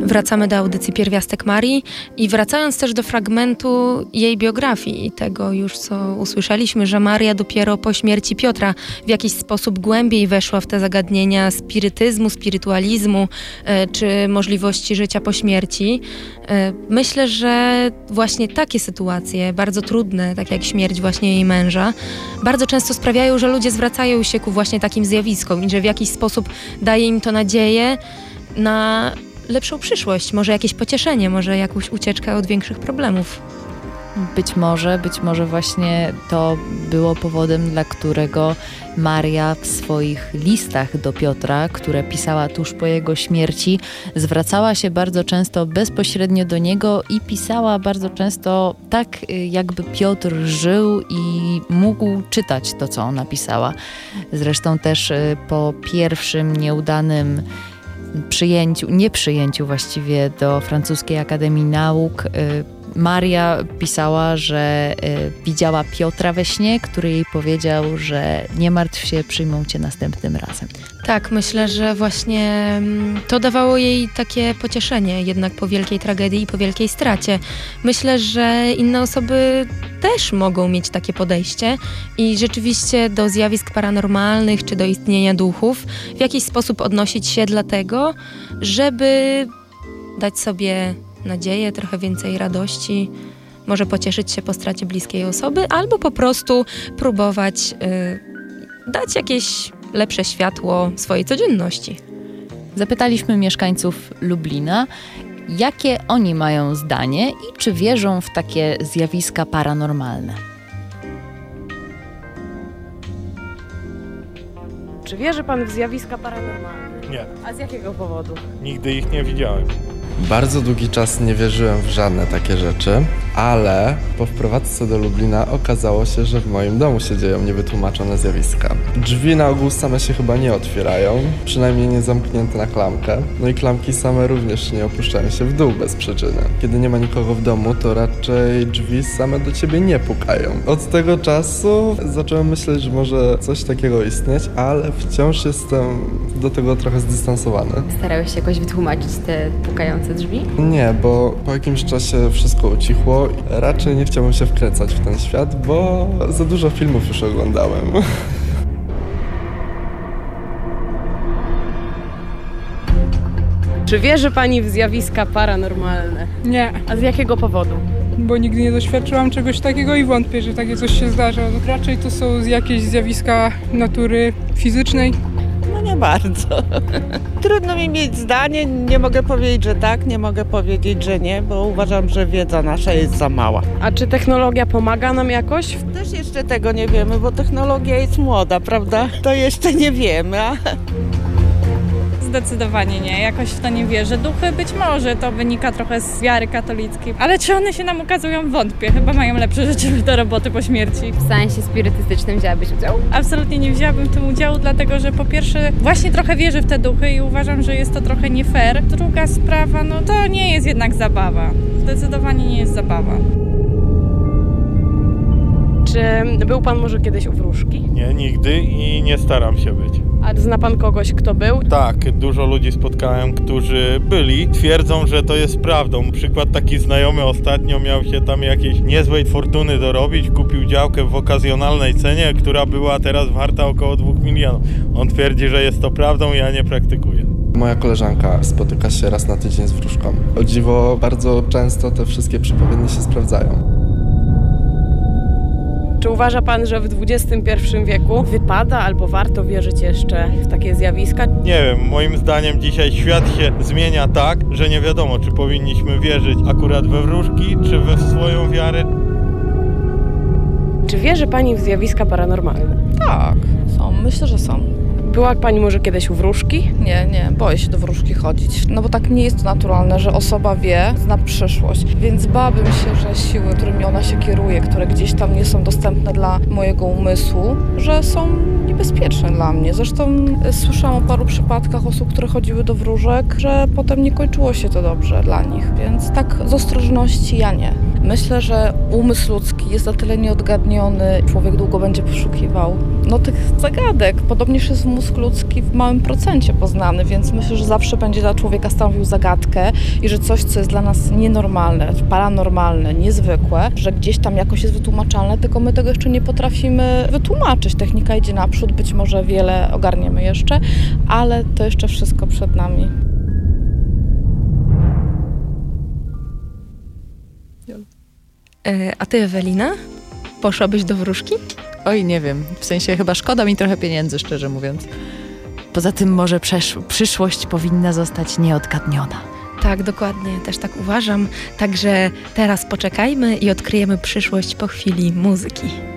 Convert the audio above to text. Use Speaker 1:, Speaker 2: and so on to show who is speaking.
Speaker 1: Wracamy do audycji Pierwiastek Marii i wracając też do fragmentu jej biografii i tego już, co usłyszeliśmy, że Maria dopiero po śmierci Piotra w jakiś sposób głębiej weszła w te zagadnienia spirytyzmu, spirytualizmu czy możliwości życia po śmierci. Myślę, że właśnie takie sytuacje, bardzo trudne, tak jak śmierć właśnie jej męża, bardzo często sprawiają, że ludzie zwracają się ku właśnie takim zjawiskom i że w jakiś sposób daje im to nadzieję na lepszą przyszłość, może jakieś pocieszenie, może jakąś ucieczkę od większych problemów.
Speaker 2: Być może właśnie to było powodem, dla którego Maria w swoich listach do Piotra, które pisała tuż po jego śmierci, zwracała się bardzo często bezpośrednio do niego i pisała bardzo często tak, jakby Piotr żył i mógł czytać to, co ona pisała. Zresztą też po pierwszym nieudanym nieprzyjęciu właściwie do Francuskiej Akademii Nauk, Maria pisała, że widziała Piotra we śnie, który jej powiedział, że nie martw się, przyjmą cię następnym razem.
Speaker 1: Tak, myślę, że właśnie to dawało jej takie pocieszenie jednak po wielkiej tragedii i po wielkiej stracie. Myślę, że inne osoby też mogą mieć takie podejście i rzeczywiście do zjawisk paranormalnych czy do istnienia duchów w jakiś sposób odnosić się dlatego, żeby dać sobie nadzieję, trochę więcej radości, może pocieszyć się po stracie bliskiej osoby, albo po prostu próbować dać jakieś lepsze światło swojej codzienności.
Speaker 2: Zapytaliśmy mieszkańców Lublina, jakie oni mają zdanie i czy wierzą w takie zjawiska paranormalne.
Speaker 3: Czy wierzy pan w zjawiska paranormalne?
Speaker 4: Nie.
Speaker 3: A z jakiego powodu?
Speaker 4: Nigdy ich nie widziałem.
Speaker 5: Bardzo długi czas nie wierzyłem w żadne takie rzeczy, ale po wprowadzce do Lublina okazało się, że w moim domu się dzieją niewytłumaczone zjawiska. Drzwi na ogół same się chyba nie otwierają, przynajmniej nie zamknięte na klamkę. No i klamki same również nie opuszczają się w dół bez przyczyny. Kiedy nie ma nikogo w domu, to raczej drzwi same do ciebie nie pukają. Od tego czasu zacząłem myśleć, że może coś takiego istnieć, ale wciąż jestem do tego trochę zdystansowany.
Speaker 6: Starałeś się jakoś wytłumaczyć te pukające drzwi?
Speaker 5: Nie, bo po jakimś czasie wszystko ucichło. Raczej nie chciałbym się wkręcać w ten świat, bo za dużo filmów już oglądałem.
Speaker 3: Czy wierzy pani w zjawiska paranormalne?
Speaker 7: Nie,
Speaker 3: A z jakiego powodu?
Speaker 7: bo nigdy nie doświadczyłam czegoś takiego i wątpię, że takie coś się zdarza. Raczej to są jakieś zjawiska natury fizycznej.
Speaker 8: No nie bardzo. Trudno mi mieć zdanie, nie mogę powiedzieć, że tak, nie mogę powiedzieć, że nie, bo uważam, że wiedza nasza jest za mała.
Speaker 3: A czy technologia pomaga nam jakoś?
Speaker 8: Też jeszcze tego nie wiemy, bo technologia jest młoda, prawda? To jeszcze nie wiemy.
Speaker 9: Zdecydowanie nie, jakoś w to nie wierzę. Duchy być może, to wynika trochę z wiary katolickiej, ale czy one się nam ukazują? Wątpię. Chyba mają lepsze rzeczy do roboty po śmierci.
Speaker 6: W seansie spirytystycznym wzięłabyś udział?
Speaker 9: Absolutnie nie wzięłabym w tym udziału, dlatego że po pierwsze właśnie trochę wierzę w te duchy i uważam, że jest to trochę nie fair. Druga sprawa, no to nie jest jednak zabawa. Zdecydowanie nie jest zabawa.
Speaker 3: Czy był pan może kiedyś u wróżki?
Speaker 4: Nie, nigdy i nie staram się być.
Speaker 3: A zna pan kogoś, kto był?
Speaker 4: Tak, dużo ludzi spotkałem, którzy byli. Twierdzą, że to jest prawdą. Przykład taki znajomy ostatnio miał się tam jakiejś niezłej fortuny dorobić. Kupił działkę w okazjonalnej cenie, która była teraz warta około 2 milionów. On twierdzi, że jest to prawdą, ja nie praktykuję.
Speaker 5: Moja koleżanka spotyka się raz na tydzień z wróżką. O dziwo, bardzo często te wszystkie przepowiednie się sprawdzają.
Speaker 3: Czy uważa pan, że w XXI wieku wypada albo warto wierzyć jeszcze w takie zjawiska?
Speaker 4: Nie wiem, moim zdaniem dzisiaj świat się zmienia tak, że nie wiadomo, czy powinniśmy wierzyć akurat we wróżki, czy we swoją wiarę.
Speaker 3: Czy wierzy pani w zjawiska paranormalne?
Speaker 10: Tak, są. Myślę, że są.
Speaker 3: Była pani może kiedyś u wróżki?
Speaker 10: Nie, boję się do wróżki chodzić. No bo tak nie jest to naturalne, że osoba zna przyszłość. Więc bałabym się, że siły, którymi ona się kieruje, które gdzieś tam nie są dostępne dla mojego umysłu, że są niebezpieczne dla mnie. Zresztą słyszałam o paru przypadkach osób, które chodziły do wróżek, że potem nie kończyło się to dobrze dla nich. Więc tak z ostrożności ja nie. Myślę, że umysł ludzki jest na tyle nieodgadniony, człowiek długo będzie poszukiwał tych zagadek. Podobnież jest mózg ludzki w małym procencie poznany, więc myślę, że zawsze będzie dla człowieka stanowił zagadkę i że coś, co jest dla nas nienormalne, paranormalne, niezwykłe, że gdzieś tam jakoś jest wytłumaczalne, tylko my tego jeszcze nie potrafimy wytłumaczyć. Technika idzie naprzód, być może wiele ogarniemy jeszcze, ale to jeszcze wszystko przed nami.
Speaker 1: A ty, Ewelina? Poszłabyś do wróżki?
Speaker 2: Oj, nie wiem. W sensie chyba szkoda mi trochę pieniędzy, szczerze mówiąc. Poza tym może przyszłość powinna zostać nieodgadniona.
Speaker 1: Tak, dokładnie. Też tak uważam. Także teraz poczekajmy i odkryjemy przyszłość po chwili muzyki.